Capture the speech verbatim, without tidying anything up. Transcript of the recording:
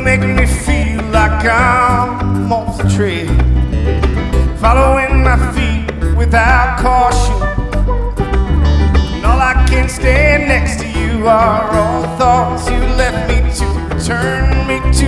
make me feel like I'm off the trail, following my feet without caution. And all I can stand next to you are all thoughts you left me to turn me to